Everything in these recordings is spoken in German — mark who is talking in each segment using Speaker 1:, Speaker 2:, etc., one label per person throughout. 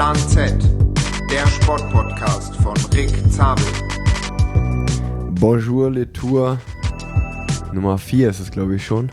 Speaker 1: Plan Z, der Sportpodcast von Rick Zabel.
Speaker 2: Bonjour les Tours, Nummer 4 ist es glaube ich schon.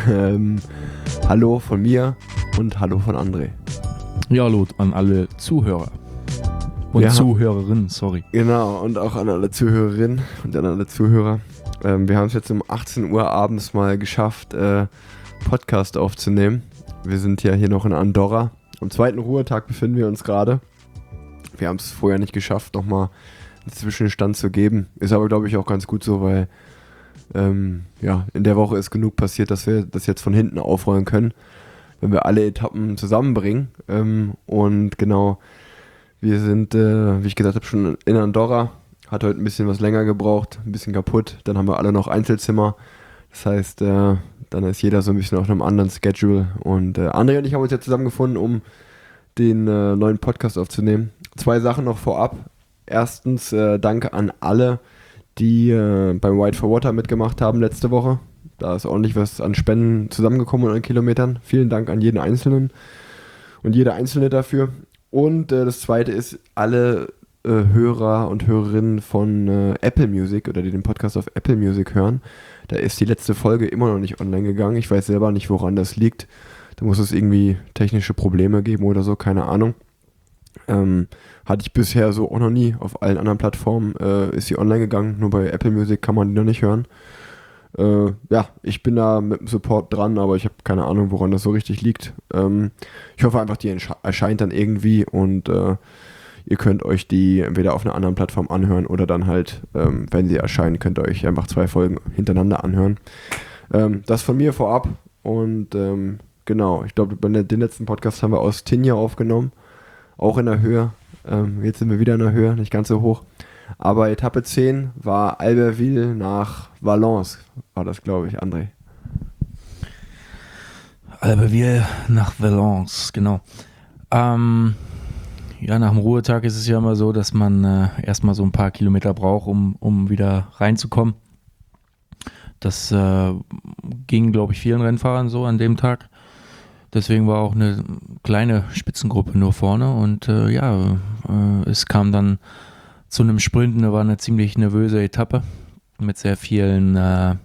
Speaker 2: Hallo von mir und hallo von André.
Speaker 3: Ja, hallo an alle Zuhörer und Zuhörerinnen, sorry.
Speaker 2: Genau, und auch an alle Zuhörerinnen und an alle Zuhörer. Wir haben es jetzt um 18 Uhr abends mal geschafft, Podcast aufzunehmen. Wir sind ja hier noch in Andorra. Am zweiten Ruhetag befinden wir uns gerade. Wir haben es vorher nicht geschafft, nochmal einen Zwischenstand zu geben. Ist aber, glaube ich, auch ganz gut so, weil in der Woche ist genug passiert, dass wir das jetzt von hinten aufrollen können, wenn wir alle Etappen zusammenbringen. Und genau, wir sind, wie ich gesagt habe, schon in Andorra. Hat heute ein bisschen was länger gebraucht, ein bisschen kaputt. Dann haben wir alle noch Einzelzimmer. Das heißt, dann ist jeder so ein bisschen auf einem anderen Schedule. Und André und ich haben uns jetzt zusammengefunden, um den neuen Podcast aufzunehmen. 2 Sachen noch vorab. Erstens, danke an alle, die beim White for Water mitgemacht haben letzte Woche. Da ist ordentlich was an Spenden zusammengekommen und an Kilometern. Vielen Dank an jeden Einzelnen und jede Einzelne dafür. Und das Zweite ist, alle Hörer und Hörerinnen von Apple Music oder die den Podcast auf Apple Music hören. Da ist die letzte Folge immer noch nicht online gegangen. Ich weiß selber nicht, woran das liegt. Da muss es irgendwie technische Probleme geben oder so, keine Ahnung. Hatte ich bisher so auch noch nie. Auf allen anderen Plattformen ist sie online gegangen. Nur bei Apple Music kann man die noch nicht hören. Ich bin da mit dem Support dran, aber ich habe keine Ahnung, woran das so richtig liegt. Ich hoffe einfach, die erscheint dann irgendwie und ihr könnt euch die entweder auf einer anderen Plattform anhören oder dann halt, wenn sie erscheinen, könnt ihr euch einfach 2 Folgen hintereinander anhören. Das von mir vorab und genau, ich glaube, den letzten Podcast haben wir aus Tignes aufgenommen, auch in der Höhe. Jetzt sind wir wieder in der Höhe, nicht ganz so hoch. Aber Etappe 10 war Albertville nach Valence, war das, glaube ich, André.
Speaker 3: Albertville nach Valence, genau. Nach dem Ruhetag ist es ja immer so, dass man erstmal so ein paar Kilometer braucht, um wieder reinzukommen. Das ging, glaube ich, vielen Rennfahrern so an dem Tag. Deswegen war auch eine kleine Spitzengruppe nur vorne und es kam dann zu einem Sprint. Da war eine ziemlich nervöse Etappe mit sehr vielen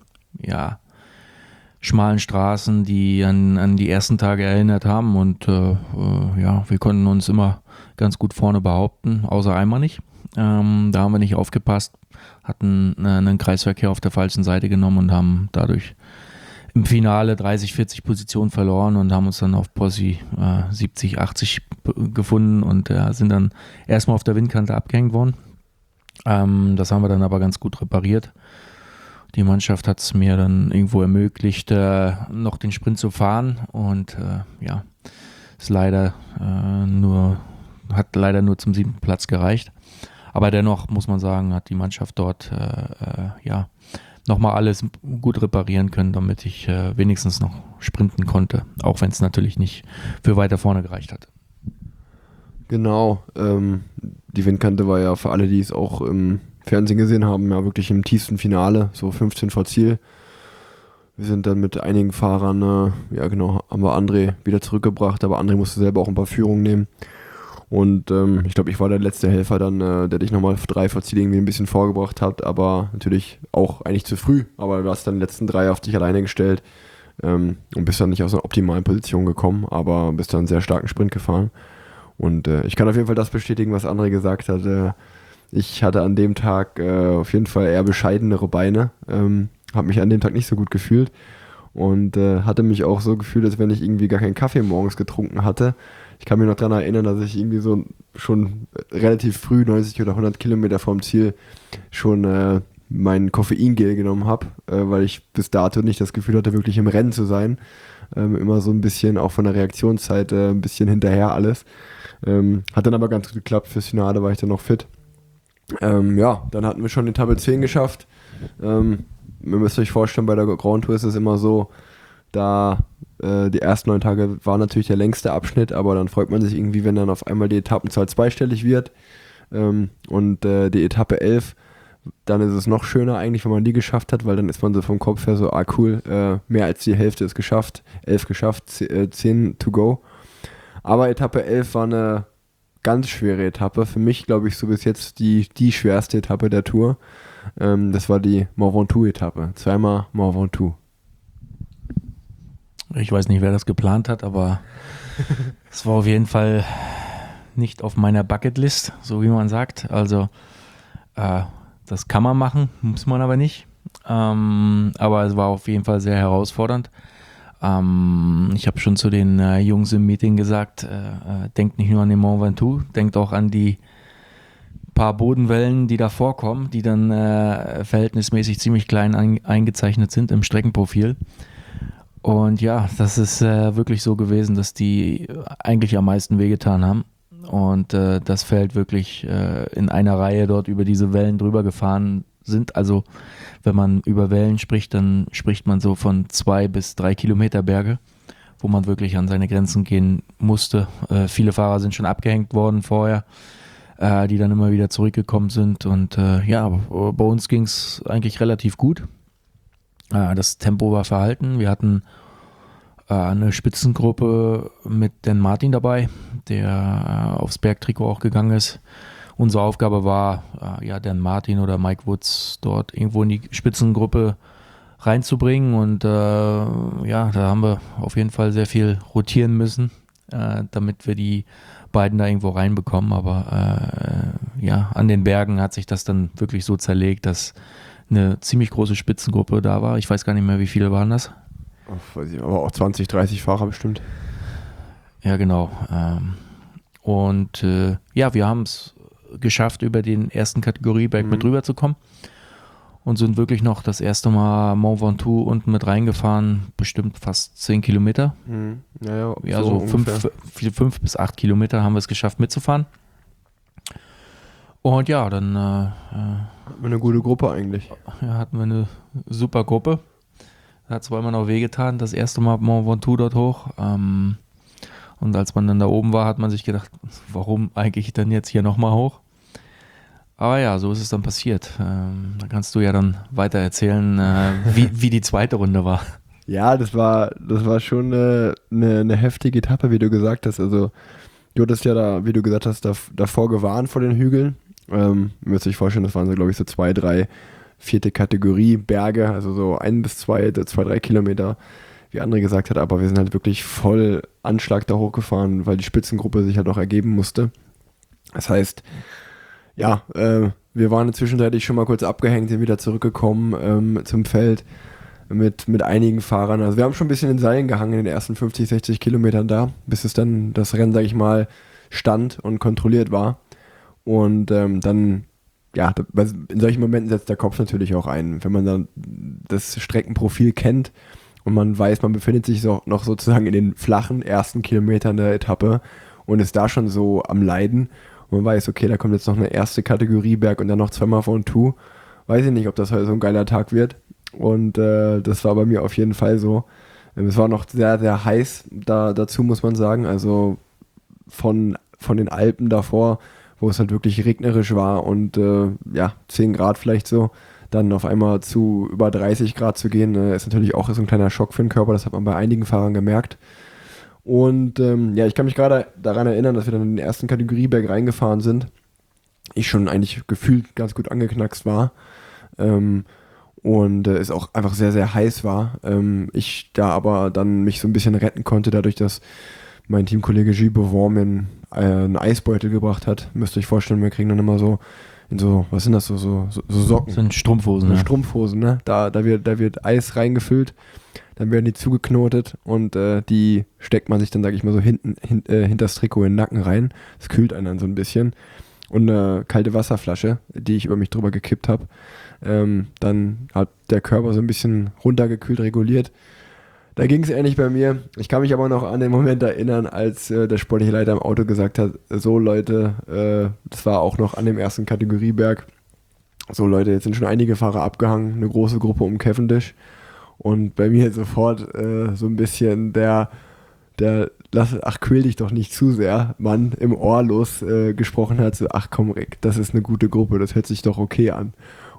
Speaker 3: schmalen Straßen, die an die ersten Tage erinnert haben und wir konnten uns immer ganz gut vorne behaupten, außer einmal nicht. Da haben wir nicht aufgepasst, hatten einen Kreisverkehr auf der falschen Seite genommen und haben dadurch im Finale 30, 40 Positionen verloren und haben uns dann auf Posse 70, 80 gefunden und sind dann erstmal auf der Windkante abgehängt worden. Das haben wir dann aber ganz gut repariert. Die Mannschaft hat es mir dann irgendwo ermöglicht, noch den Sprint zu fahren und ist hat leider nur zum 7. Platz gereicht. Aber dennoch muss man sagen, hat die Mannschaft dort nochmal alles gut reparieren können, damit ich wenigstens noch sprinten konnte, auch wenn es natürlich nicht für weiter vorne gereicht hat.
Speaker 2: Genau, die Windkante war ja für alle, die es auch im Fernsehen gesehen haben, ja wirklich im tiefsten Finale, so 15 vor Ziel. Wir sind dann mit einigen Fahrern, haben wir André wieder zurückgebracht, aber André musste selber auch ein paar Führungen nehmen. Und ich glaube, ich war der letzte Helfer dann, der dich nochmal 3 vor Ziel irgendwie ein bisschen vorgebracht hat, aber natürlich auch eigentlich zu früh. Aber du hast dann die letzten 3 auf dich alleine gestellt und bist dann nicht aus einer optimalen Position gekommen, aber bist dann einen sehr starken Sprint gefahren. Und ich kann auf jeden Fall das bestätigen, was André gesagt hat. Ich hatte an dem Tag auf jeden Fall eher bescheidenere Beine, habe mich an dem Tag nicht so gut gefühlt und hatte mich auch so gefühlt, als wenn ich irgendwie gar keinen Kaffee morgens getrunken hatte. Ich kann mich noch daran erinnern, dass ich irgendwie so schon relativ früh, 90 oder 100 Kilometer vom Ziel, schon mein Koffeingel genommen habe, weil ich bis dato nicht das Gefühl hatte, wirklich im Rennen zu sein. Immer so ein bisschen, auch von der Reaktionszeit, ein bisschen hinterher alles. Hat dann aber ganz gut geklappt. Fürs Finale war ich dann noch fit. Dann hatten wir schon Etappe 10 geschafft. Ihr müsst euch vorstellen, bei der Grand Tour ist es immer so, da die ersten 9 Tage war natürlich der längste Abschnitt, aber dann freut man sich irgendwie, wenn dann auf einmal die Etappenzahl zweistellig wird. Und die Etappe 11, dann ist es noch schöner eigentlich, wenn man die geschafft hat, weil dann ist man so vom Kopf her so, cool, mehr als die Hälfte ist geschafft, 11 geschafft, 10 to go. Aber Etappe 11 war eine ganz schwere Etappe. Für mich, glaube ich, so bis jetzt die schwerste Etappe der Tour. Das war die Mont Ventoux-Etappe. Zweimal Mont Ventoux.
Speaker 3: Ich weiß nicht, wer das geplant hat, aber es war auf jeden Fall nicht auf meiner Bucketlist, so wie man sagt. Also das kann man machen, muss man aber nicht. Aber es war auf jeden Fall sehr herausfordernd. Ich habe schon zu den Jungs im Meeting gesagt, denkt nicht nur an den Mont Ventoux, denkt auch an die paar Bodenwellen, die da vorkommen, die dann verhältnismäßig ziemlich klein eingezeichnet sind im Streckenprofil. Und ja, das ist wirklich so gewesen, dass die eigentlich am meisten wehgetan haben. Und das Feld wirklich in einer Reihe dort über diese Wellen drüber gefahren sind. Also wenn man über Wellen spricht, dann spricht man so von 2 bis 3 Kilometer Berge, wo man wirklich an seine Grenzen gehen musste. Viele Fahrer sind schon abgehängt worden vorher, die dann immer wieder zurückgekommen sind. Und ja, bei uns ging es eigentlich relativ gut. Das Tempo war verhalten. Wir hatten eine Spitzengruppe mit Dan Martin dabei, der aufs Bergtrikot auch gegangen ist. Unsere Aufgabe war, Dan Martin oder Mike Woods dort irgendwo in die Spitzengruppe reinzubringen. Und da haben wir auf jeden Fall sehr viel rotieren müssen, damit wir die beiden da irgendwo reinbekommen. Aber an den Bergen hat sich das dann wirklich so zerlegt, dass eine ziemlich große Spitzengruppe da war. Ich weiß gar nicht mehr, wie viele waren das.
Speaker 2: Weiß ich, aber auch 20, 30 Fahrer bestimmt.
Speaker 3: Ja, genau. Wir haben es geschafft, über den ersten Kategorieberg mit rüber zu kommen und sind wirklich noch das erste Mal Mont Ventoux unten mit reingefahren, bestimmt fast 10 Kilometer. Ja, so 5 bis 8 Kilometer haben wir es geschafft mitzufahren. Und ja, dann
Speaker 2: hatten wir eine gute Gruppe eigentlich.
Speaker 3: Ja, hatten wir eine super Gruppe. Hat zwar immer noch wehgetan, das erste Mal Mont Ventoux dort hoch. Und als man dann da oben war, hat man sich gedacht, warum eigentlich dann jetzt hier nochmal hoch? Aber ja, so ist es dann passiert. Da kannst du ja dann weiter erzählen, wie die zweite Runde war.
Speaker 2: Ja, das war schon eine heftige Etappe, wie du gesagt hast. Also du hattest ja da, wie du gesagt hast, davor gewarnt vor den Hügeln. Müsst ihr euch vorstellen, das waren so, glaube ich, so 2, 3, 4. Kategorie Berge, also so 1 bis 2, 3 Kilometer, wie André gesagt hat, aber wir sind halt wirklich voll Anschlag da hochgefahren, weil die Spitzengruppe sich halt auch ergeben musste. Das heißt, ja, wir waren zwischenzeitlich schon mal kurz abgehängt, sind wieder zurückgekommen zum Feld mit einigen Fahrern. Also wir haben schon ein bisschen in Seilen gehangen in den ersten 50, 60 Kilometern da, bis es dann das Rennen, sag ich mal, stand und kontrolliert war. Und dann, ja, in solchen Momenten setzt der Kopf natürlich auch ein. Wenn man dann das Streckenprofil kennt und man weiß, man befindet sich noch sozusagen in den flachen ersten Kilometern der Etappe und ist da schon so am Leiden und man weiß, okay, da kommt jetzt noch eine erste Kategorie Berg und dann noch 2-mal Ventoux. Weiß ich nicht, ob das heute so ein geiler Tag wird. Und das war bei mir auf jeden Fall so. Es war noch sehr, sehr heiß dazu, muss man sagen. Also von den Alpen davor, wo es halt wirklich regnerisch war und 10 Grad vielleicht so, dann auf einmal zu über 30 Grad zu gehen, ist natürlich auch so ein kleiner Schock für den Körper. Das hat man bei einigen Fahrern gemerkt. Und ich kann mich gerade daran erinnern, dass wir dann in den ersten Kategorieberg reingefahren sind. Ich schon eigentlich gefühlt ganz gut angeknackst war. Und es auch einfach sehr, sehr heiß war. Ich da aber dann mich so ein bisschen retten konnte, dadurch, dass mein Teamkollege Gilles Beauvant mir einen Eisbeutel gebracht hat. Müsst ihr euch vorstellen, wir kriegen dann immer so in so, was sind das, so Socken.
Speaker 3: Das sind Strumpfhosen,
Speaker 2: ne? Strumpfhosen, ne? Da wird Eis reingefüllt, dann werden die zugeknotet und die steckt man sich dann, sag ich mal, so hinter das Trikot in den Nacken rein. Das kühlt einen dann so ein bisschen. Und eine kalte Wasserflasche, die ich über mich drüber gekippt habe. Dann hat der Körper so ein bisschen runtergekühlt, reguliert. Da ging es ähnlich bei mir. Ich kann mich aber noch an den Moment erinnern, als der sportliche Leiter im Auto gesagt hat, so Leute, das war auch noch an dem ersten Kategorieberg, so Leute, jetzt sind schon einige Fahrer abgehangen, eine große Gruppe um Cavendish. Und bei mir sofort so ein bisschen der quäl dich doch nicht zu sehr, Mann im Ohr gesprochen hat, so, ach komm Rick, das ist eine gute Gruppe, das hört sich doch okay an.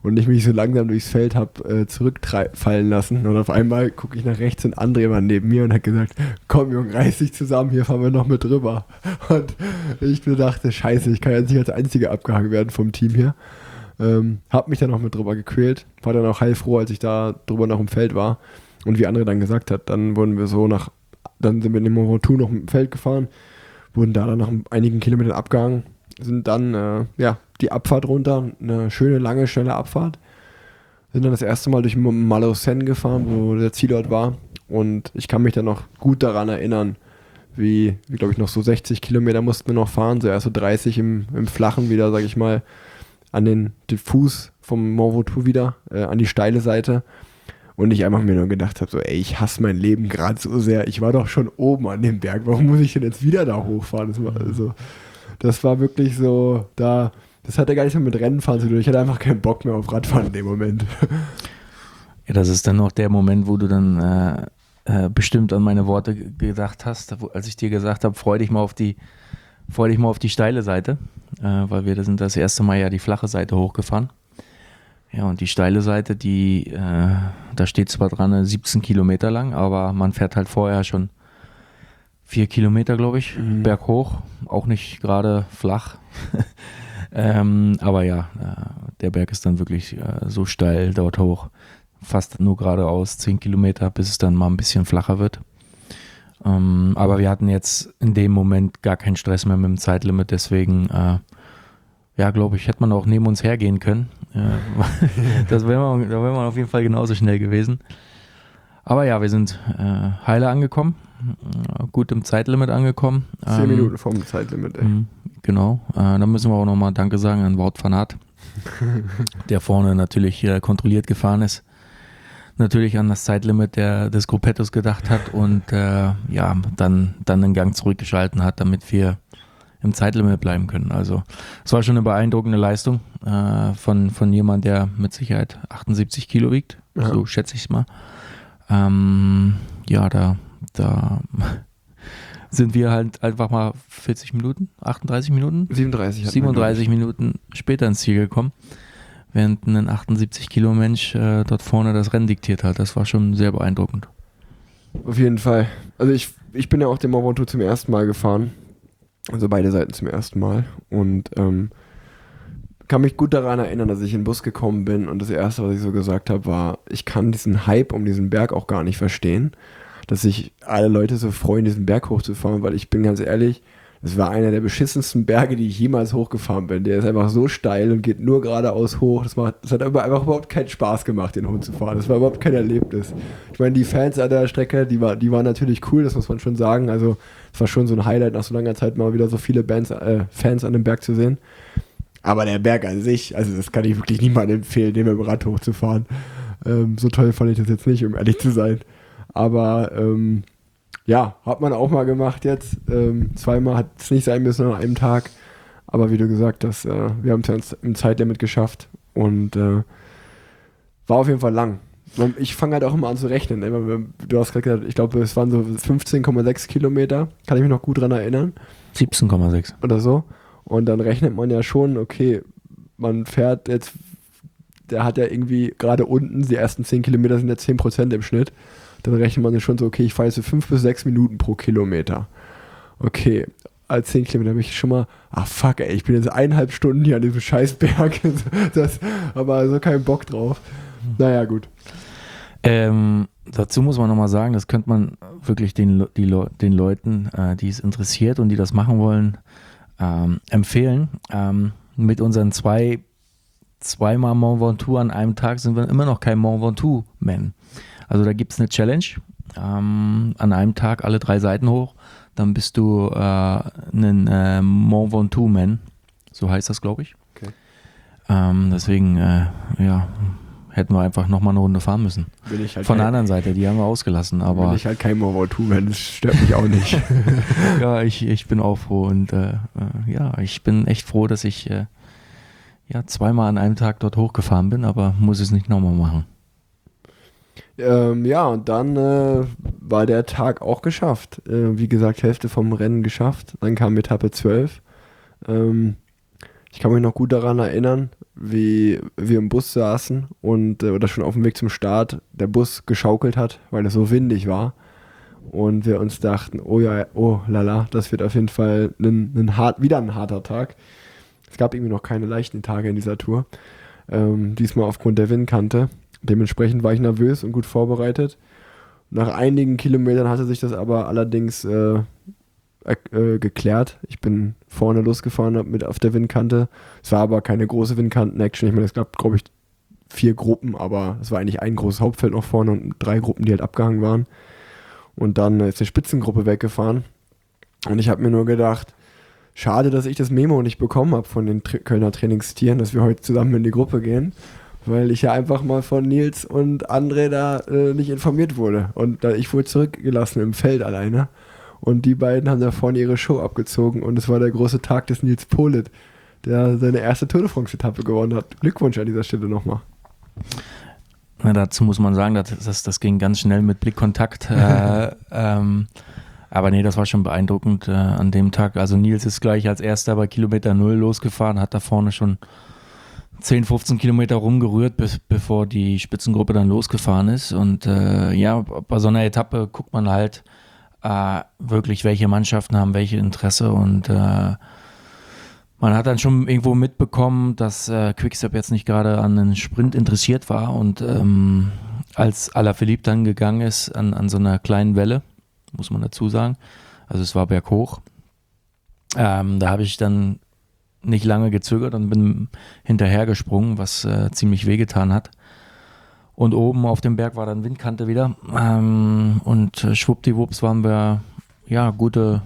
Speaker 2: und ich mich so langsam durchs Feld habe zurückfallen lassen. Und auf einmal gucke ich nach rechts und André war neben mir und hat gesagt, komm Junge, reiß dich zusammen, hier fahren wir noch mit drüber. Und ich mir dachte, scheiße, ich kann jetzt nicht als Einziger abgehangen werden vom Team hier. Hab mich dann noch mit drüber gequält, war dann auch heilfroh, als ich da drüber noch im Feld war. Und wie André dann gesagt hat, dann wurden wir dann sind wir in dem Mont Ventoux noch im Feld gefahren, wurden da dann nach einigen Kilometern abgehangen, sind dann, die Abfahrt runter, eine schöne, lange, schnelle Abfahrt. Sind dann das erste Mal durch Malocène gefahren, wo der Zielort war. Und ich kann mich dann noch gut daran erinnern, wie glaube ich, noch so 60 Kilometer mussten wir noch fahren, so erst so 30 im Flachen wieder, sag ich mal, an den Fuß vom Mont Ventoux wieder, an die steile Seite. Und ich einfach mir nur gedacht habe, so, ey, ich hasse mein Leben gerade so sehr. Ich war doch schon oben an dem Berg. Warum muss ich denn jetzt wieder da hochfahren? Das war wirklich so, das hatte gar nichts mehr mit Rennenfahren zu tun. Ich hatte einfach keinen Bock mehr auf Radfahren in dem Moment.
Speaker 3: Ja, das ist dann noch der Moment, wo du dann bestimmt an meine Worte gedacht hast, als ich dir gesagt habe, freu dich mal auf die steile Seite, weil wir sind das erste Mal ja die flache Seite hochgefahren. Ja, und die steile Seite, da steht zwar dran, 17 Kilometer lang, aber man fährt halt vorher schon 4 Kilometer, glaube ich, berghoch, auch nicht gerade flach. Aber ja, der Berg ist dann wirklich so steil dort hoch, fast nur geradeaus 10 Kilometer, bis es dann mal ein bisschen flacher wird. Aber wir hatten jetzt in dem Moment gar keinen Stress mehr mit dem Zeitlimit, deswegen glaube ich, hätte man auch neben uns hergehen können. Da wäre man auf jeden Fall genauso schnell gewesen. Aber ja, wir sind heile angekommen, gut im Zeitlimit angekommen.
Speaker 2: 10 Minuten vorm Zeitlimit, ey.
Speaker 3: Genau, dann müssen wir auch nochmal Danke sagen an Wout van Aert, der vorne natürlich kontrolliert gefahren ist. Natürlich an das Zeitlimit des Gruppettos gedacht hat und dann den Gang zurückgeschalten hat, damit wir im Zeitlimit bleiben können. Also es war schon eine beeindruckende Leistung von jemand, der mit Sicherheit 78 Kilo wiegt, so schätze ich es mal. Da sind wir halt einfach mal 40 Minuten, 38 Minuten? 37 Minuten später ins Ziel gekommen, während ein 78 Kilo Mensch dort vorne das Rennen diktiert hat. Das war schon sehr beeindruckend.
Speaker 2: Auf jeden Fall. Also ich bin ja auch den Mont Ventoux zum ersten Mal gefahren. Also beide Seiten zum ersten Mal. Und kann mich gut daran erinnern, dass ich in den Bus gekommen bin und das Erste, was ich so gesagt habe, war, ich kann diesen Hype um diesen Berg auch gar nicht verstehen, dass sich alle Leute so freuen, diesen Berg hochzufahren, weil ich bin ganz ehrlich, das war einer der beschissensten Berge, die ich jemals hochgefahren bin. Der ist einfach so steil und geht nur geradeaus hoch. Das hat aber einfach überhaupt keinen Spaß gemacht, den hochzufahren. Das war überhaupt kein Erlebnis. Ich meine, die Fans an der Strecke, die waren natürlich cool, das muss man schon sagen. Also es war schon so ein Highlight, nach so langer Zeit mal wieder so viele Fans an dem Berg zu sehen. Aber der Berg an sich, also das kann ich wirklich niemandem empfehlen, den mit dem Rad hochzufahren. So toll fand ich das jetzt nicht, um ehrlich zu sein. Aber hat man auch mal gemacht jetzt. Zweimal hat es nicht sein müssen an einem Tag. Aber wie du gesagt hast, wir haben es ja im Zeitlimit geschafft. Und war auf jeden Fall lang. Ich fange halt auch immer an zu rechnen. Du hast gerade gesagt, ich glaube, es waren so 15,6 Kilometer. Kann ich mich noch gut dran erinnern.
Speaker 3: 17,6.
Speaker 2: Oder so. Und dann rechnet man ja schon, okay, man fährt jetzt, der hat ja irgendwie gerade unten, die ersten 10 Kilometer sind ja 10% im Schnitt. Dann rechnet man ja schon so, okay, ich fahre jetzt so 5 bis 6 Minuten pro Kilometer. Okay, als 10 Kilometer bin ich schon mal, fuck ey, ich bin jetzt 1,5 Stunden hier an diesem Scheißberg. Aber so keinen Bock drauf. Naja, gut.
Speaker 3: Dazu muss man nochmal sagen, das könnte man wirklich den Leuten, die es interessiert und die das machen wollen, empfehlen. Mit unseren zweimal Mont Ventoux an einem Tag sind wir immer noch kein Mont Ventoux-Man. Also da gibt es eine Challenge, an einem Tag alle 3 Seiten hoch, dann bist du ein Mont Ventoux-Man, so heißt das, glaube ich.
Speaker 2: Okay.
Speaker 3: Deswegen, hätten wir einfach nochmal eine Runde fahren müssen.
Speaker 2: Halt
Speaker 3: von der anderen Seite, die haben wir ausgelassen. Aber
Speaker 2: bin ich halt kein Mont Ventoux-Man, das stört mich auch nicht.
Speaker 3: Ja, ich bin auch froh und ich bin echt froh, dass ich zweimal an einem Tag dort hochgefahren bin, aber muss es nicht nochmal machen.
Speaker 2: Und dann war der Tag auch geschafft. Wie gesagt, Hälfte vom Rennen geschafft. Dann kam Etappe 12. Ich kann mich noch gut daran erinnern, wie wir im Bus saßen und oder schon auf dem Weg zum Start der Bus geschaukelt hat, weil es so windig war. Und wir uns dachten, oh ja, oh lala, das wird auf jeden Fall wieder ein harter Tag. Es gab irgendwie noch keine leichten Tage in dieser Tour. Diesmal aufgrund der Windkante. Dementsprechend war ich nervös und gut vorbereitet. Nach einigen Kilometern hatte sich das aber allerdings geklärt. Ich bin vorne losgefahren mit auf der Windkante. Es war aber keine große Windkanten-Action. Ich meine, es gab, glaube ich, 4 Gruppen, aber es war eigentlich ein großes Hauptfeld noch vorne und 3 Gruppen, die halt abgehangen waren. Und dann ist eine Spitzengruppe weggefahren. Und ich habe mir nur gedacht, schade, dass ich das Memo nicht bekommen habe von den Kölner Trainingstieren, dass wir heute zusammen in die Gruppe gehen, weil ich ja einfach mal von Nils und André da nicht informiert wurde. Und ich wurde zurückgelassen im Feld alleine. Und die beiden haben da vorne ihre Show abgezogen und es war der große Tag des Nils Politt, der seine erste Tour de France-Etappe gewonnen hat. Glückwunsch an dieser Stelle nochmal.
Speaker 3: Na, dazu muss man sagen, das ging ganz schnell mit Blickkontakt. Aber nee, das war schon beeindruckend an dem Tag. Also Nils ist gleich als erster bei Kilometer 0 losgefahren, hat da vorne schon 10, 15 Kilometer rumgerührt, bevor die Spitzengruppe dann losgefahren ist. Und ja, bei so einer Etappe guckt man halt wirklich, welche Mannschaften haben welche Interesse. Und man hat dann schon irgendwo mitbekommen, dass Quickstep jetzt nicht gerade an einen Sprint interessiert war. Und als Alaphilippe dann gegangen ist an so einer kleinen Welle, muss man dazu sagen, also es war berghoch, da habe ich dann nicht lange gezögert und bin hinterher gesprungen, was ziemlich wehgetan hat. Und oben auf dem Berg war dann Windkante wieder. Und schwuppdiwupps waren wir ja gute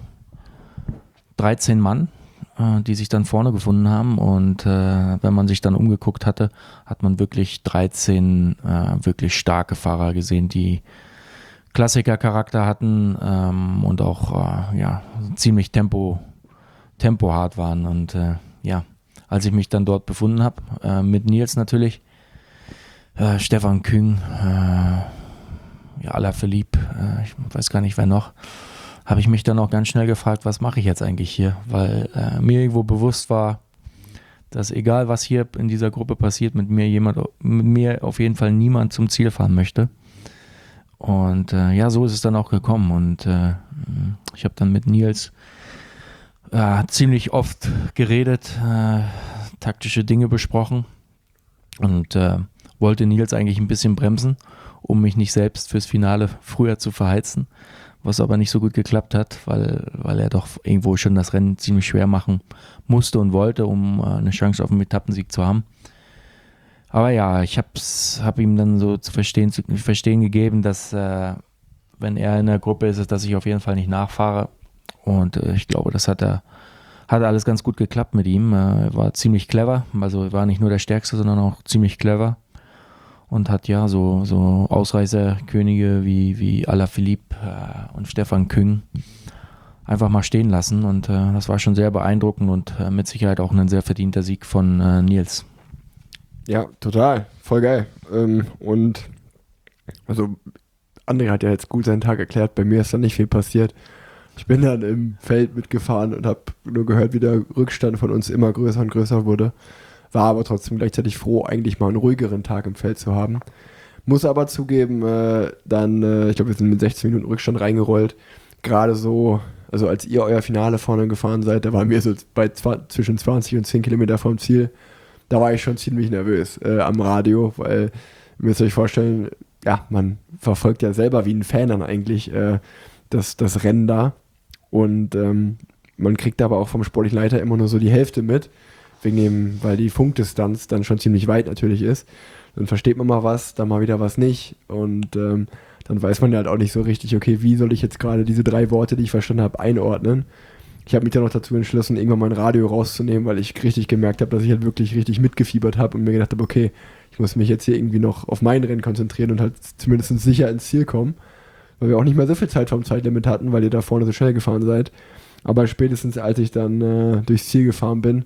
Speaker 3: 13 Mann, die sich dann vorne gefunden haben. Und wenn man sich dann umgeguckt hatte, hat man wirklich 13 wirklich starke Fahrer gesehen, die Klassiker-Charakter hatten und auch ja, ziemlich tempohart waren. Und ja, als ich mich dann dort befunden habe, mit Nils natürlich, Stefan Küng, ja, Alaphilippe, ich weiß gar nicht, wer noch, habe ich mich dann auch ganz schnell gefragt, was mache ich jetzt eigentlich hier? Weil mir irgendwo bewusst war, dass egal was hier in dieser Gruppe passiert, mit mir auf jeden Fall niemand zum Ziel fahren möchte. Und ja, so ist es dann auch gekommen. Und ich habe dann mit Nils ziemlich oft geredet, taktische Dinge besprochen und wollte Nils eigentlich ein bisschen bremsen, um mich nicht selbst fürs Finale früher zu verheizen, was aber nicht so gut geklappt hat, weil er doch irgendwo schon das Rennen ziemlich schwer machen musste und wollte, um eine Chance auf einen Etappensieg zu haben. Aber ja, ich hab ihm dann so zu verstehen gegeben, dass wenn er in der Gruppe ist, dass ich auf jeden Fall nicht nachfahre. Und ich glaube, das hat alles ganz gut geklappt mit ihm. Er war ziemlich clever, also er war nicht nur der Stärkste, sondern auch ziemlich clever. Und hat ja so Ausreißerkönige wie Alaphilippe und Stefan Küng einfach mal stehen lassen. Und das war schon sehr beeindruckend und mit Sicherheit auch ein sehr verdienter Sieg von Nils.
Speaker 2: Ja, total. Voll geil. Und also André hat ja jetzt gut seinen Tag erklärt. Bei mir ist da nicht viel passiert. Ich bin dann im Feld mitgefahren und habe nur gehört, wie der Rückstand von uns immer größer und größer wurde. War aber trotzdem gleichzeitig froh, eigentlich mal einen ruhigeren Tag im Feld zu haben. Muss aber zugeben, ich glaube, wir sind mit 16 Minuten Rückstand reingerollt. Gerade so, also als ihr euer Finale vorne gefahren seid, da waren wir so zwischen 20 und 10 Kilometer vom Ziel. Da war ich schon ziemlich nervös am Radio, weil, ihr müsst euch vorstellen, ja, man verfolgt ja selber wie ein Fan dann eigentlich das Rennen da. Und man kriegt aber auch vom sportlichen Leiter immer nur so die Hälfte mit, weil die Funkdistanz dann schon ziemlich weit natürlich ist. Dann versteht man mal was, dann mal wieder was nicht. Und dann weiß man ja halt auch nicht so richtig, okay, wie soll ich jetzt gerade diese 3 Worte, die ich verstanden habe, einordnen. Ich habe mich dann noch dazu entschlossen, irgendwann mein Radio rauszunehmen, weil ich richtig gemerkt habe, dass ich halt wirklich richtig mitgefiebert habe und mir gedacht habe, okay, ich muss mich jetzt hier irgendwie noch auf mein Rennen konzentrieren und halt zumindest sicher ins Ziel kommen, weil wir auch nicht mehr so viel Zeit vom Zeitlimit hatten, weil ihr da vorne so schnell gefahren seid. Aber spätestens als ich dann durchs Ziel gefahren bin,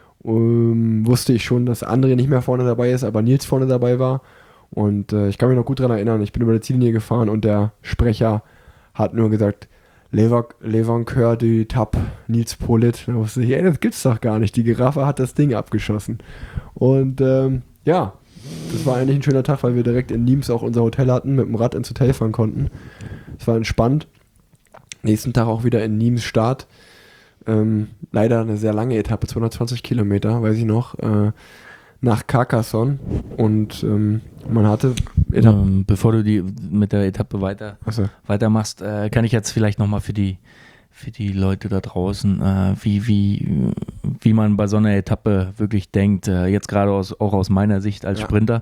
Speaker 2: wusste ich schon, dass André nicht mehr vorne dabei ist, aber Nils vorne dabei war. Und ich kann mich noch gut daran erinnern, ich bin über die Ziellinie gefahren und der Sprecher hat nur gesagt, Levankör du Etappe, Nils Politt. Da wusste ich, das gibt's doch gar nicht. Die Giraffe hat das Ding abgeschossen. Und ja, das war eigentlich ein schöner Tag, weil wir direkt in Nîmes auch unser Hotel hatten, mit dem Rad ins Hotel fahren konnten. Es war entspannt. Nächsten Tag auch wieder in Nîmes Start. Leider eine sehr lange Etappe, 220 Kilometer, weiß ich noch, nach Carcassonne. Und man hatte
Speaker 3: bevor du mit der Etappe weitermachst, kann ich jetzt vielleicht nochmal für die Leute da draußen, wie man bei so einer Etappe wirklich denkt, jetzt gerade auch aus meiner Sicht als Sprinter.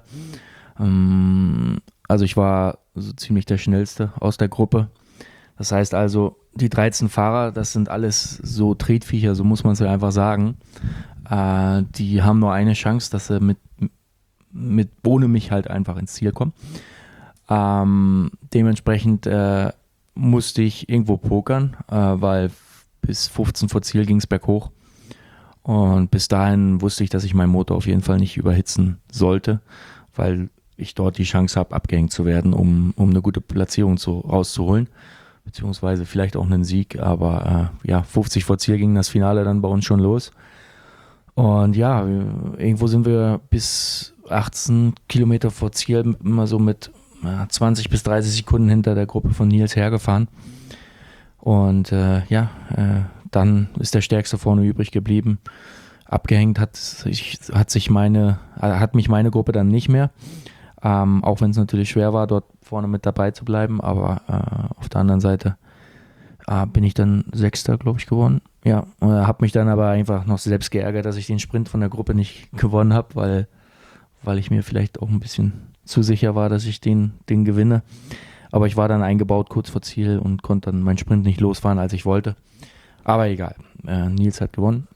Speaker 3: Also ich war so ziemlich der Schnellste aus der Gruppe. Das heißt also, die 13 Fahrer, das sind alles so Tretviecher, so muss man es ja einfach sagen. Die haben nur eine Chance, dass sie ohne mich halt einfach ins Ziel kommen. Dementsprechend musste ich irgendwo pokern, weil bis 15 vor Ziel ging es berghoch. Und bis dahin wusste ich, dass ich meinen Motor auf jeden Fall nicht überhitzen sollte, weil ich dort die Chance habe, abgehängt zu werden, um eine gute Platzierung rauszuholen. Beziehungsweise vielleicht auch einen Sieg, aber 50 vor Ziel ging das Finale dann bei uns schon los. Und ja, irgendwo sind wir bis 18 Kilometer vor Ziel immer so mit 20 bis 30 Sekunden hinter der Gruppe von Nils hergefahren. Und dann ist der Stärkste vorne übrig geblieben. Abgehängt hat mich meine Gruppe dann nicht mehr. Auch wenn es natürlich schwer war, dort vorne mit dabei zu bleiben. Aber auf der anderen Seite bin ich dann Sechster, glaube ich, geworden. Ja, habe mich dann aber einfach noch selbst geärgert, dass ich den Sprint von der Gruppe nicht gewonnen habe, weil ich mir vielleicht auch ein bisschen zu sicher war, dass ich den gewinne. Aber ich war dann eingebaut kurz vor Ziel und konnte dann meinen Sprint nicht losfahren, als ich wollte. Aber egal, Nils hat gewonnen.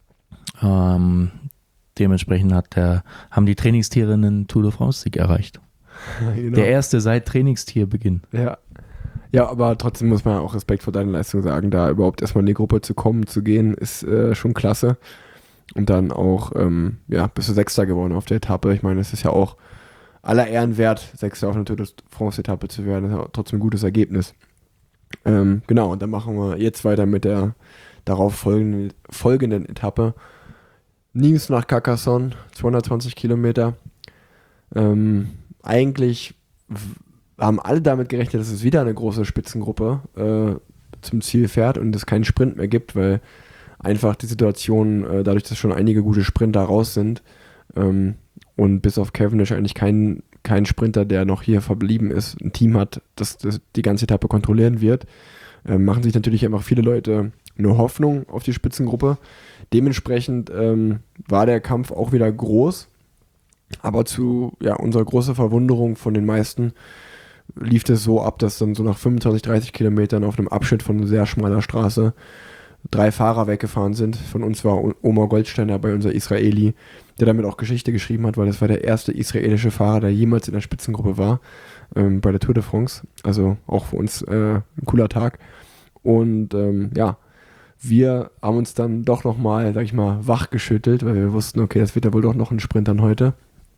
Speaker 3: Dementsprechend haben die Trainingstiere einen Tour de France-Sieg erreicht. Genau. Der erste seit Trainingstierbeginn.
Speaker 2: Ja, aber trotzdem muss man auch Respekt vor deiner Leistung sagen, da überhaupt erstmal in die Gruppe zu gehen, ist schon klasse. Und dann auch, bist du Sechster geworden auf der Etappe. Ich meine, es ist ja auch aller Ehren wert, Sechster auf einer Tour de France-Etappe zu werden. Das ist ja trotzdem ein gutes Ergebnis. Genau, und dann machen wir jetzt weiter mit der darauf folgenden Etappe. Nîmes nach Carcassonne, 220 Kilometer. Eigentlich haben alle damit gerechnet, dass es wieder eine große Spitzengruppe zum Ziel fährt und es keinen Sprint mehr gibt, weil einfach die Situation, dadurch, dass schon einige gute Sprinter raus sind und bis auf Cavendish eigentlich kein Sprinter, der noch hier verblieben ist, ein Team hat, das die ganze Etappe kontrollieren wird, machen sich natürlich einfach viele Leute eine Hoffnung auf die Spitzengruppe. Dementsprechend war der Kampf auch wieder groß, aber zu unserer großen Verwunderung von den meisten lief es so ab, dass dann so nach 25, 30 Kilometern auf einem Abschnitt von sehr schmaler Straße 3 Fahrer weggefahren sind. Von uns war Omar Goldstein dabei, unser Israeli, der damit auch Geschichte geschrieben hat, weil das war der erste israelische Fahrer, der jemals in der Spitzengruppe war, bei der Tour de France. Also auch für uns ein cooler Tag. Und wir haben uns dann doch nochmal, sag ich mal, wachgeschüttelt, weil wir wussten, okay, das wird ja wohl doch noch ein Sprint dann heute.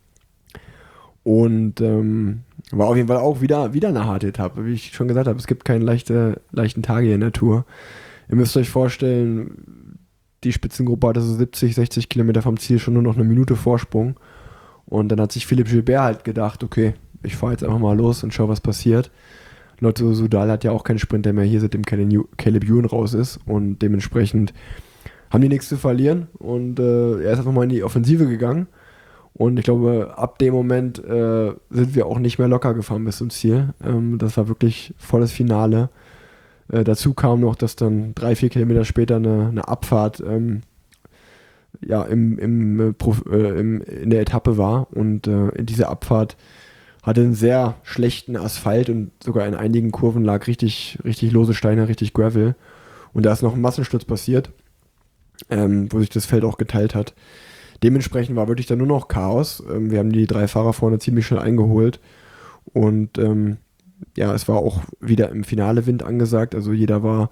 Speaker 2: Und war auf jeden Fall auch wieder eine harte Etappe. Wie ich schon gesagt habe, es gibt keine leichten Tage in der Tour. Ihr müsst euch vorstellen, die Spitzengruppe hatte so 70, 60 Kilometer vom Ziel schon nur noch eine Minute Vorsprung. Und dann hat sich Philipp Gilbert halt gedacht, okay, ich fahre jetzt einfach mal los und schau, was passiert. Lotto Soudal hat ja auch keinen Sprinter mehr hier, seitdem Caleb Ewan raus ist. Und dementsprechend haben die nichts zu verlieren. Und er ist einfach mal in die Offensive gegangen. Und ich glaube, ab dem Moment sind wir auch nicht mehr locker gefahren bis zum Ziel. Das war wirklich volles Finale. Dazu kam noch, dass dann 3-4 Kilometer später eine Abfahrt in der Etappe war. Und in dieser Abfahrt hatte einen sehr schlechten Asphalt und sogar in einigen Kurven lag richtig lose Steine, richtig Gravel. Und da ist noch ein Massensturz passiert, wo sich das Feld auch geteilt hat. Dementsprechend war wirklich dann nur noch Chaos. Wir haben die 3 Fahrer vorne ziemlich schnell eingeholt. Und es war auch wieder im Finale Wind angesagt. Also jeder war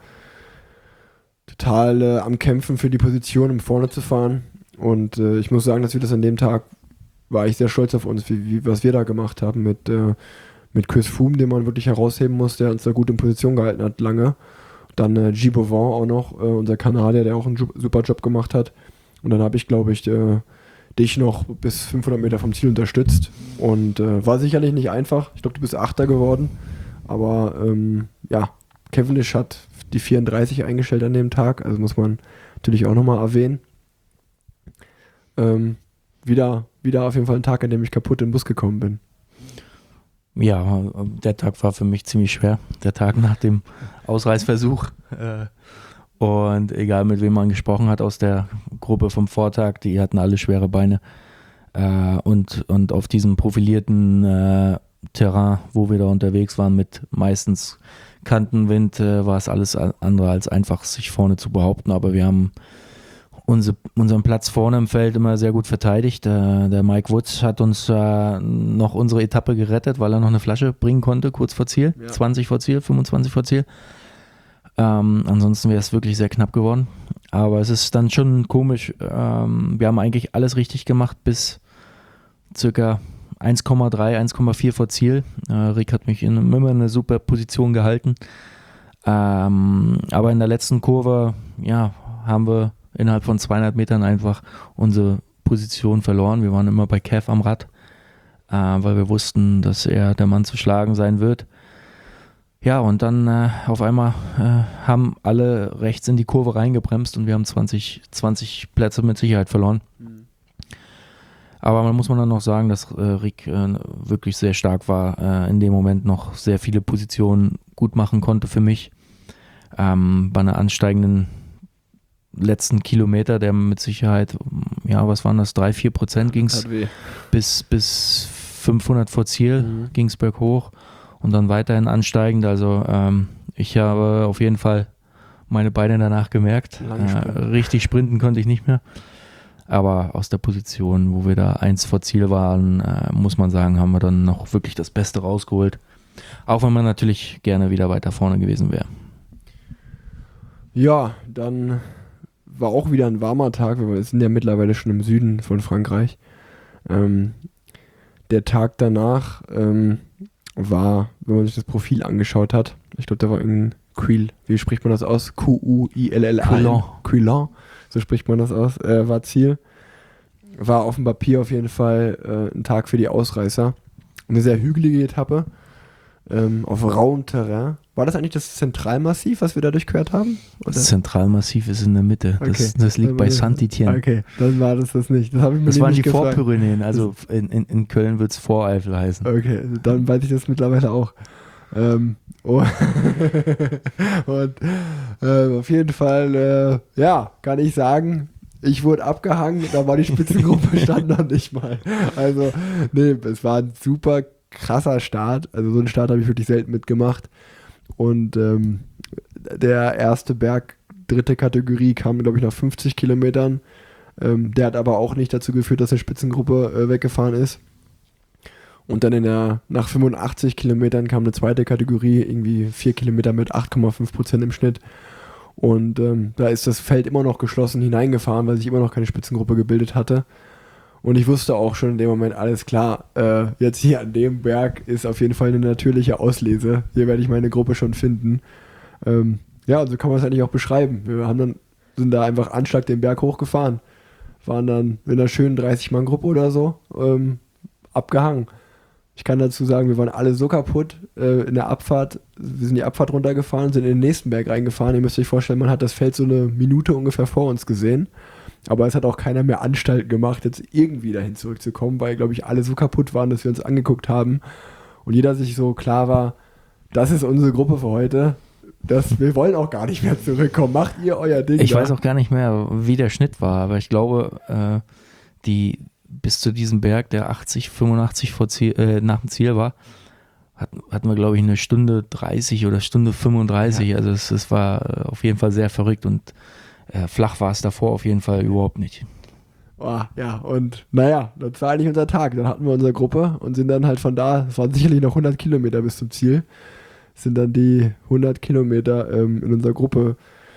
Speaker 2: total am Kämpfen für die Position, um vorne zu fahren. Und ich muss sagen, dass wir das an dem Tag, war ich sehr stolz auf uns, was wir da gemacht haben mit Chris Froome, den man wirklich herausheben muss, der uns da gut in Position gehalten hat lange. Dann Guy Bovin auch noch, unser Kanadier, der auch einen super Job gemacht hat. Und dann habe ich, glaube ich, dich noch bis 500 Meter vom Ziel unterstützt. Und war sicherlich nicht einfach. Ich glaube, du bist Achter geworden. Aber ja, Cavendish hat die 34 eingestellt an dem Tag. Also muss man natürlich auch nochmal erwähnen. Wieder auf jeden Fall ein Tag, an dem ich kaputt in den Bus gekommen bin.
Speaker 3: Ja, der Tag war für mich ziemlich schwer. Der Tag nach dem Ausreißversuch. Und egal mit wem man gesprochen hat aus der Gruppe vom Vortag, die hatten alle schwere Beine. Und auf diesem profilierten Terrain, wo wir da unterwegs waren, mit meistens Kantenwind, war es alles andere als einfach, sich vorne zu behaupten. Aber wir haben unseren Platz vorne im Feld immer sehr gut verteidigt. Der Mike Woods hat uns noch unsere Etappe gerettet, weil er noch eine Flasche bringen konnte, kurz vor Ziel. Ja. 20 vor Ziel, 25 vor Ziel. Ansonsten wäre es wirklich sehr knapp geworden. Aber es ist dann schon komisch. Wir haben eigentlich alles richtig gemacht bis circa 1,3, 1,4 vor Ziel. Rick hat mich immer in eine super Position gehalten. Aber in der letzten Kurve, ja, haben wir innerhalb von 200 Metern einfach unsere Position verloren. Wir waren immer bei Kev am Rad, weil wir wussten, dass er der Mann zu schlagen sein wird. Ja, und dann auf einmal haben alle rechts in die Kurve reingebremst und wir haben 20 Plätze mit Sicherheit verloren. Mhm. Aber man muss dann noch sagen, dass Rick wirklich sehr stark war, in dem Moment noch sehr viele Positionen gut machen konnte für mich. Bei einer ansteigenden letzten Kilometer, der mit Sicherheit, ja, was waren das, 3-4% ging es bis 500 vor Ziel, ging es berghoch und dann weiterhin ansteigend. Also ich habe auf jeden Fall meine Beine danach gemerkt. Richtig sprinten konnte ich nicht mehr. Aber aus der Position, wo wir da 1 vor Ziel waren, muss man sagen, haben wir dann noch wirklich das Beste rausgeholt. Auch wenn man natürlich gerne wieder weiter vorne gewesen wäre.
Speaker 2: Ja, dann war auch wieder ein warmer Tag. Wir sind ja mittlerweile schon im Süden von Frankreich. Der Tag danach war, wenn man sich das Profil angeschaut hat, ich glaube, da war irgendein Quil, wie spricht man das aus? Q-U-I-L-L-A. Quillan, so spricht man das aus, war Ziel. War auf dem Papier auf jeden Fall ein Tag für die Ausreißer. Eine sehr hügelige Etappe auf rauem Terrain. War das eigentlich das Zentralmassiv, was wir da durchquert haben? Oder?
Speaker 3: Das Zentralmassiv ist in der Mitte.
Speaker 2: Okay.
Speaker 3: Das liegt bei Saint-Étienne.
Speaker 2: Okay, dann war das nicht. Das
Speaker 3: waren die Vorpyrenäen, also in Köln wird es Voreifel heißen.
Speaker 2: Okay, dann weiß ich das mittlerweile auch. Und auf jeden Fall, ja, kann ich sagen, ich wurde abgehangen, da war die Spitzengruppe, stand noch nicht mal. Also, nee, es war ein super krasser Start. Also so einen Start habe ich wirklich selten mitgemacht. Und der erste Berg, 3. Kategorie, kam, glaube ich, nach 50 Kilometern. Der hat aber auch nicht dazu geführt, dass eine Spitzengruppe weggefahren ist. Und dann nach 85 Kilometern kam eine 2. Kategorie, irgendwie 4 Kilometer mit 8,5% im Schnitt. Und da ist das Feld immer noch geschlossen hineingefahren, weil sich immer noch keine Spitzengruppe gebildet hatte. Und ich wusste auch schon in dem Moment, alles klar, jetzt hier an dem Berg ist auf jeden Fall eine natürliche Auslese. Hier werde ich meine Gruppe schon finden. Ja, und so kann man es eigentlich auch beschreiben. Wir sind da einfach Anschlag den Berg hochgefahren. Waren dann in einer schönen 30-Mann-Gruppe oder so abgehangen. Ich kann dazu sagen, wir waren alle so kaputt in der Abfahrt. Wir sind die Abfahrt runtergefahren, sind in den nächsten Berg reingefahren. Ihr müsst euch vorstellen, man hat das Feld so eine Minute ungefähr vor uns gesehen. Aber es hat auch keiner mehr Anstalten gemacht, jetzt irgendwie dahin zurückzukommen, weil, glaube ich, alle so kaputt waren, dass wir uns angeguckt haben. Und jeder sich so klar war, das ist unsere Gruppe für heute. Wir wollen auch gar nicht mehr zurückkommen. Macht ihr euer Ding.
Speaker 3: Ich weiß auch gar nicht mehr, wie der Schnitt war, aber ich glaube, bis zu diesem Berg, der 80, 85 nach dem Ziel war, hatten wir, glaube ich, 1 Stunde 30 oder Stunde 35. Ja. Also es war auf jeden Fall sehr verrückt und flach war es davor auf jeden Fall überhaupt nicht.
Speaker 2: Oh, ja, und naja, das war eigentlich unser Tag. Dann hatten wir unsere Gruppe und sind dann halt von da, es waren sicherlich noch 100 Kilometer bis zum Ziel, sind dann die 100 Kilometer in unserer Gruppe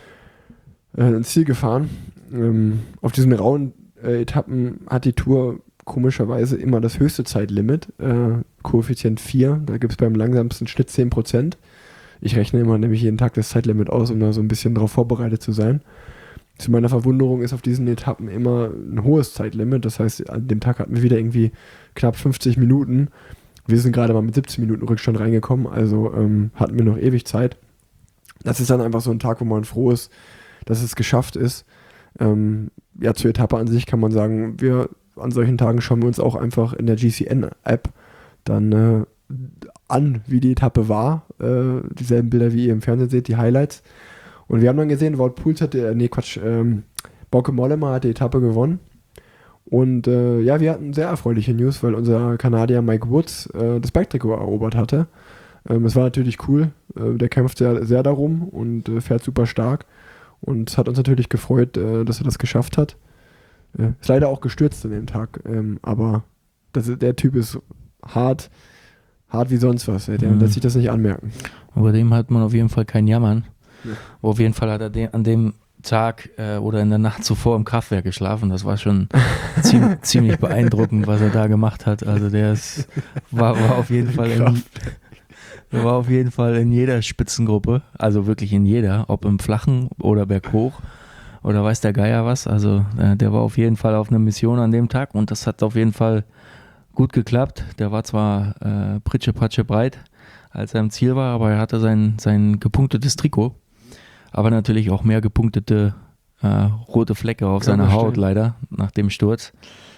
Speaker 2: ins Ziel gefahren. Auf diesen rauen Etappen hat die Tour komischerweise immer das höchste Zeitlimit, Koeffizient 4, da gibt es beim langsamsten Schnitt 10%. Ich rechne immer nämlich jeden Tag das Zeitlimit aus, um da so ein bisschen drauf vorbereitet zu sein. Zu meiner Verwunderung ist auf diesen Etappen immer ein hohes Zeitlimit. Das heißt, an dem Tag hatten wir wieder irgendwie knapp 50 Minuten. Wir sind gerade mal mit 17 Minuten Rückstand reingekommen, also hatten wir noch ewig Zeit. Das ist dann einfach so ein Tag, wo man froh ist, dass es geschafft ist. Ja, zur Etappe an sich kann man sagen, an solchen Tagen schauen wir uns auch einfach in der GCN-App dann an, wie die Etappe war. Dieselben Bilder, wie ihr im Fernsehen seht, die Highlights. Und wir haben dann gesehen, Wout Poels Bauke Mollema hat die Etappe gewonnen. Und ja, wir hatten sehr erfreuliche News, weil unser Kanadier Mike Woods das Bergtrikot erobert hatte. Es war natürlich cool. Der kämpft sehr, sehr darum und fährt super stark. Und es hat uns natürlich gefreut, dass er das geschafft hat. Ist leider auch gestürzt an dem Tag. Aber der Typ ist hart wie sonst was. Der lässt sich das nicht anmerken.
Speaker 3: Über dem hat man auf jeden Fall kein Jammern.
Speaker 2: Ja.
Speaker 3: Auf jeden Fall hat er an dem Tag oder in der Nacht zuvor im Kraftwerk geschlafen. Das war schon ziemlich beeindruckend, was er da gemacht hat. Also war auf jeden Fall in jeder Spitzengruppe, also wirklich in jeder, ob im Flachen oder berghoch oder weiß der Geier was. Also der war auf jeden Fall auf einer Mission an dem Tag und das hat auf jeden Fall gut geklappt. Der war zwar pritsche-patsche breit, als er im Ziel war, aber er hatte sein gepunktetes Trikot. Aber natürlich auch mehr gepunktete rote Flecke auf seiner Haut leider nach dem Sturz.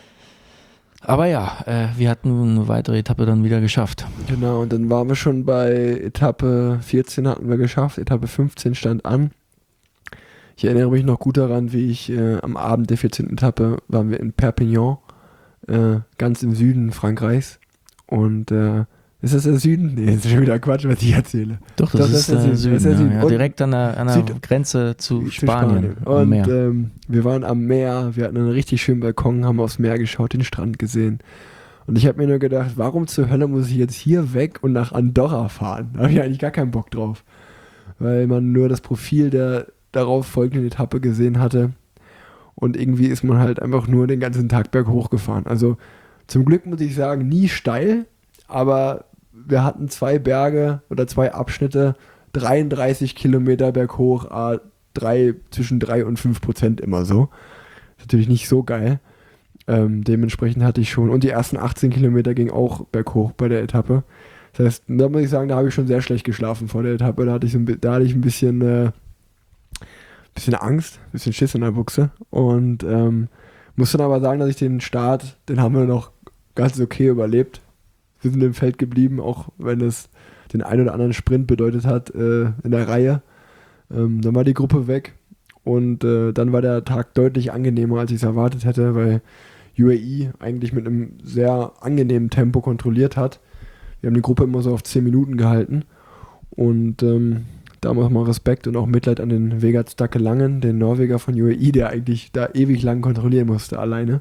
Speaker 3: Aber ja, wir hatten eine weitere Etappe dann wieder geschafft.
Speaker 2: Genau, und dann waren wir schon bei Etappe 14 hatten wir geschafft, Etappe 15 stand an. Ich erinnere mich noch gut daran, wie ich am Abend der 14. Etappe waren wir in Perpignan, ganz im Süden Frankreichs. Und ist das der Süden? Nee, das ist schon wieder Quatsch, was ich erzähle.
Speaker 3: Doch, das ist der Süden. Ja, direkt an der Grenze zu Spanien.
Speaker 2: Und wir waren am Meer, wir hatten einen richtig schönen Balkon, haben aufs Meer geschaut, den Strand gesehen. Und ich habe mir nur gedacht, warum zur Hölle muss ich jetzt hier weg und nach Andorra fahren? Da habe ich eigentlich gar keinen Bock drauf. Weil man nur das Profil der darauf folgenden Etappe gesehen hatte. Und irgendwie ist man halt einfach nur den ganzen Tag berghoch gefahren. Also zum Glück muss ich sagen, nie steil, aber wir hatten 2 Berge oder 2 Abschnitte, 33 Kilometer berghoch, zwischen 3 und 5% immer so. Ist natürlich nicht so geil. Dementsprechend hatte ich schon, und die ersten 18 Kilometer ging auch berghoch bei der Etappe. Das heißt, da muss ich sagen, da habe ich schon sehr schlecht geschlafen vor der Etappe. Da hatte ich ein bisschen Angst, ein bisschen Schiss in der Buchse. Und muss dann aber sagen, dass ich den Start, den haben wir noch ganz okay überlebt. Wir sind im Feld geblieben, auch wenn es den einen oder anderen Sprint bedeutet hat in der Reihe. Dann war die Gruppe weg und dann war der Tag deutlich angenehmer, als ich es erwartet hätte, weil UAE eigentlich mit einem sehr angenehmen Tempo kontrolliert hat. Wir haben die Gruppe immer so auf 10 Minuten gehalten und da nochmal Respekt und auch Mitleid an den Vegard Stake Langen, den Norweger von UAE, der eigentlich da ewig lang kontrollieren musste alleine.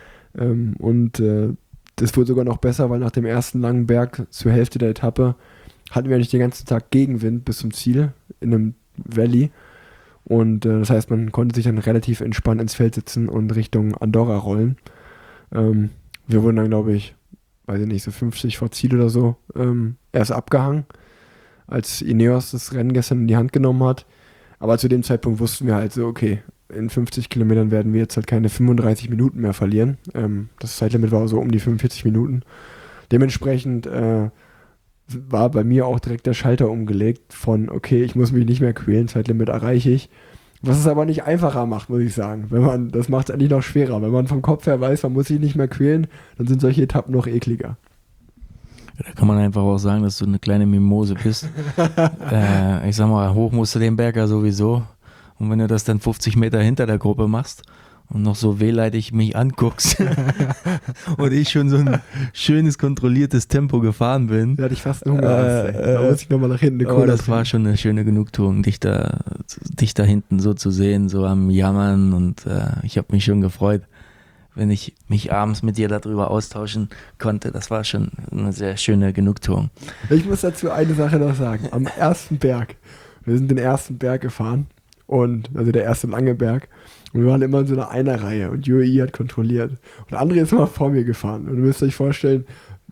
Speaker 2: Das wurde sogar noch besser, weil nach dem ersten langen Berg zur Hälfte der Etappe hatten wir eigentlich den ganzen Tag Gegenwind bis zum Ziel in einem Valley. Und das heißt, man konnte sich dann relativ entspannt ins Feld sitzen und Richtung Andorra rollen. Wir wurden dann, glaube ich, weiß ich nicht, so 50 vor Ziel oder so, erst abgehangen, als Ineos das Rennen gestern in die Hand genommen hat. Aber zu dem Zeitpunkt wussten wir halt so, okay, in 50 Kilometern werden wir jetzt halt keine 35 Minuten mehr verlieren. Das Zeitlimit war so um die 45 Minuten. Dementsprechend war bei mir auch direkt der Schalter umgelegt von, okay, ich muss mich nicht mehr quälen, Zeitlimit erreiche ich. Was es aber nicht einfacher macht, muss ich sagen. Das macht es eigentlich noch schwerer. Wenn man vom Kopf her weiß, man muss sich nicht mehr quälen, dann sind solche Etappen noch ekliger.
Speaker 3: Da kann man einfach auch sagen, dass du eine kleine Mimose bist. Ich sag mal, hoch musst du den Berg ja sowieso. Und wenn du das dann 50 Meter hinter der Gruppe machst und noch so wehleidig mich anguckst und ich schon so ein schönes, kontrolliertes Tempo gefahren bin.
Speaker 2: Da hatte ich fast Hunger. Da muss ich nochmal nach hinten.
Speaker 3: Aber das war schon eine schöne Genugtuung, dich da hinten so zu sehen, so am Jammern. Und ich habe mich schon gefreut, wenn ich mich abends mit dir darüber austauschen konnte. Das war schon eine sehr schöne Genugtuung.
Speaker 2: Ich muss dazu eine Sache noch sagen. Am ersten Berg, wir sind den ersten Berg gefahren. Also der erste lange Berg. Und wir waren immer in so einer Reihe und UAE hat kontrolliert. Und André ist immer vor mir gefahren. Und ihr müsst euch vorstellen,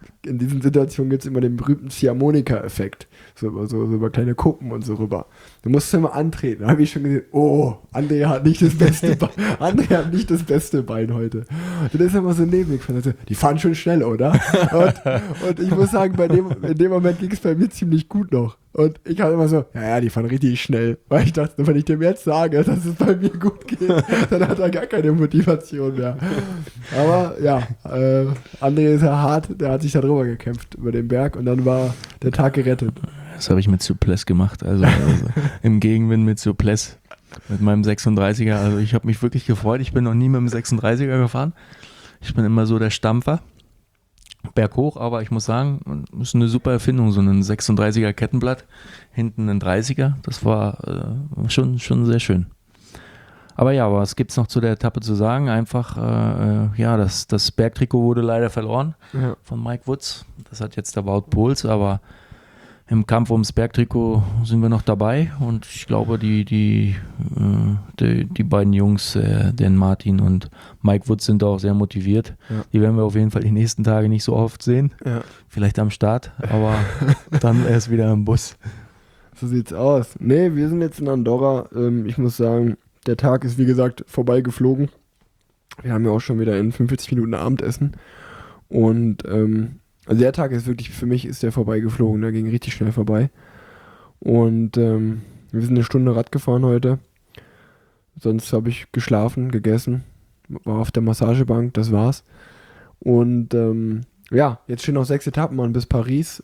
Speaker 2: in diesen Situationen gibt es immer den berühmten Ziehharmonika-Effekt. So über kleine Kuppen und so rüber. Du musst immer antreten. Da habe ich schon gesehen, oh, André hat nicht das beste Bein. André hat nicht das beste Bein heute. Und dann ist er immer so neben mir gefahren. Die fahren schon schnell, oder? Und ich muss sagen, in dem Moment ging es bei mir ziemlich gut noch. Und ich hatte immer so, ja, die fahren richtig schnell. Weil ich dachte, wenn ich dem jetzt sage, dass es bei mir gut geht, dann hat er gar keine Motivation mehr. Aber ja, André ist ja hart, der hat sich da drüber gekämpft über den Berg und dann war der Tag gerettet.
Speaker 3: Das habe ich mit Souplesse gemacht, also im Gegenwind mit Souplesse, mit meinem 36er. Also ich habe mich wirklich gefreut, ich bin noch nie mit dem 36er gefahren. Ich bin immer so der Stampfer, berghoch, aber ich muss sagen, das ist eine super Erfindung, so ein 36er Kettenblatt, hinten ein 30er, das war schon sehr schön. Aber ja, was gibt es noch zu der Etappe zu sagen? Einfach, das Bergtrikot wurde leider verloren von Mike Woods. Das hat jetzt der Wout Poels, aber im Kampf ums Bergtrikot sind wir noch dabei und ich glaube, die beiden Jungs, Dan Martin und Mike Woods, sind auch sehr motiviert. Ja. Die werden wir auf jeden Fall die nächsten Tage nicht so oft sehen. Ja. Vielleicht am Start, aber dann erst wieder im Bus.
Speaker 2: So sieht's aus. Nee, wir sind jetzt in Andorra. Ich muss sagen, der Tag ist wie gesagt vorbeigeflogen. Wir haben ja auch schon wieder in 45 Minuten Abendessen. Und also der Tag ist wirklich, für mich ist der vorbeigeflogen, der ging richtig schnell vorbei. Und wir sind eine Stunde Rad gefahren heute. Sonst habe ich geschlafen, gegessen, war auf der Massagebank, das war's. Und jetzt stehen noch 6 Etappen an bis Paris.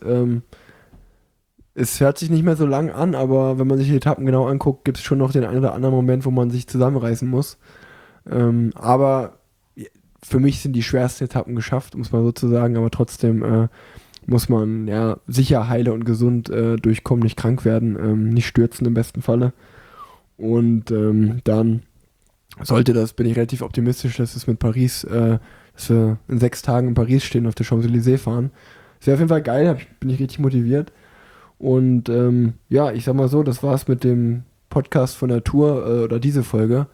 Speaker 2: Es hört sich nicht mehr so lang an, aber wenn man sich die Etappen genau anguckt, gibt es schon noch den einen oder anderen Moment, wo man sich zusammenreißen muss. Aber für mich sind die schwersten Etappen geschafft, muss man so zu sagen, aber trotzdem muss man sicher heile und gesund durchkommen, nicht krank werden, nicht stürzen im besten Falle. Und dann bin ich relativ optimistisch, dass es mit Paris, dass wir in 6 Tagen in Paris stehen, auf der Champs-Élysées fahren. Das wäre auf jeden Fall geil, bin ich richtig motiviert. Und ich sag mal so, das war's mit dem Podcast von der Tour oder diese Folge.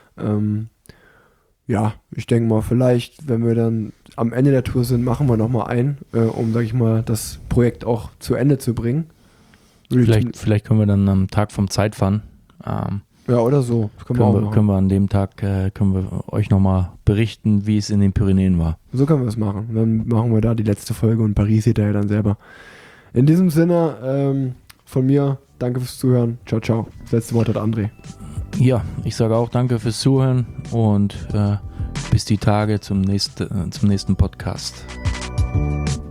Speaker 2: Ich denke mal, vielleicht, wenn wir dann am Ende der Tour sind, machen wir nochmal einen, um, sag ich mal, das Projekt auch zu Ende zu bringen.
Speaker 3: Vielleicht können wir dann am Tag vom Zeitfahren
Speaker 2: oder so. Das können wir
Speaker 3: an dem Tag können wir euch nochmal berichten, wie es in den Pyrenäen war.
Speaker 2: So können wir es machen. Dann machen wir da die letzte Folge und Paris seht ihr ja dann selber. In diesem Sinne, von mir, danke fürs Zuhören. Ciao, ciao. Das letzte Wort hat André.
Speaker 3: Ja, ich sage auch danke fürs Zuhören und bis die Tage zum nächsten Podcast.